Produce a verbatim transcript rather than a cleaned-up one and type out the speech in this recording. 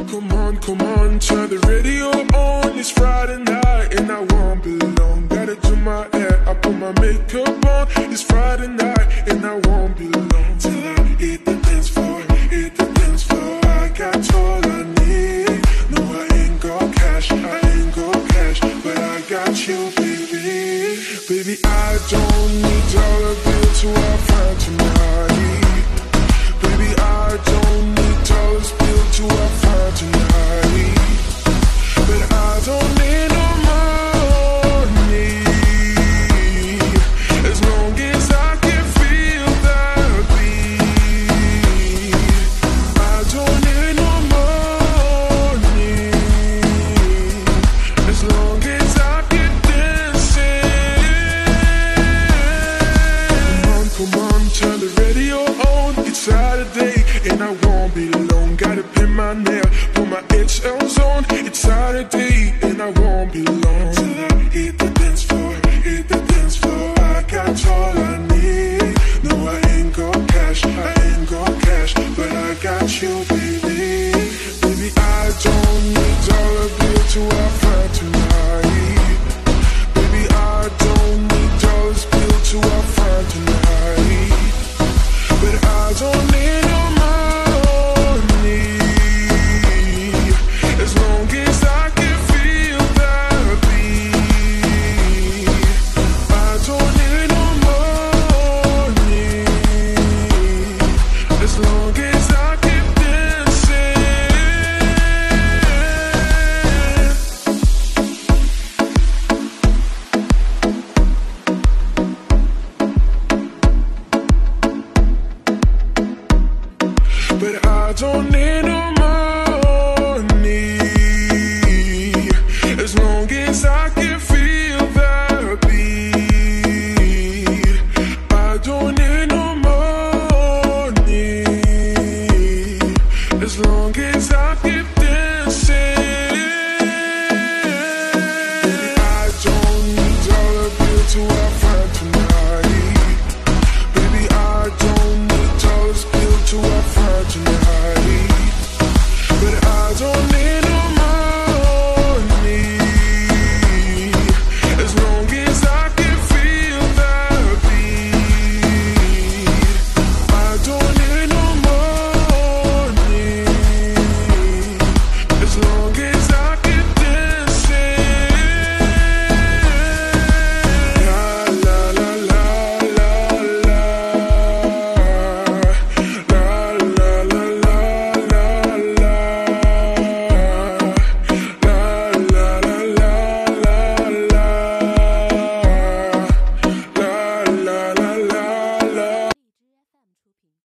come on, come on, turn the radio on. It's Friday night and I won't be long. Gotta do my hair, I put my makeup on. It's Friday night and I won't be long till I hit the dance floor, hit the dance floor. I got all I need. No, I ain't got cash, I ain't got cash, but I got you, baby. Baby, I don't need dollar bill to have fun tonight. Baby, I don't need dollars bill to have fun tonight. But I don't need no money, as long as I can feel that beat. I don't need no money, as long as I can dance it. Come on, come on, turn the radio on. It's Saturday and I won't be long. Gotta pin my nail, put my H Ls on. It's Saturday and I won't be long till I hit the dance floor, hit the dance floor. I got all I need. No, I ain't got cash, I ain't got cash, but I got you, baby. Baby, I don't need dollar bill to have fun tonight. Baby, I don't need dollars bill to have fun tonight. But I don't need no money, as long as I can feel that beat. I don't need no money, as long as I can dance it. But I don't need no money, as long as I can feel that beat. I don't need no money, as long as I keep dancing.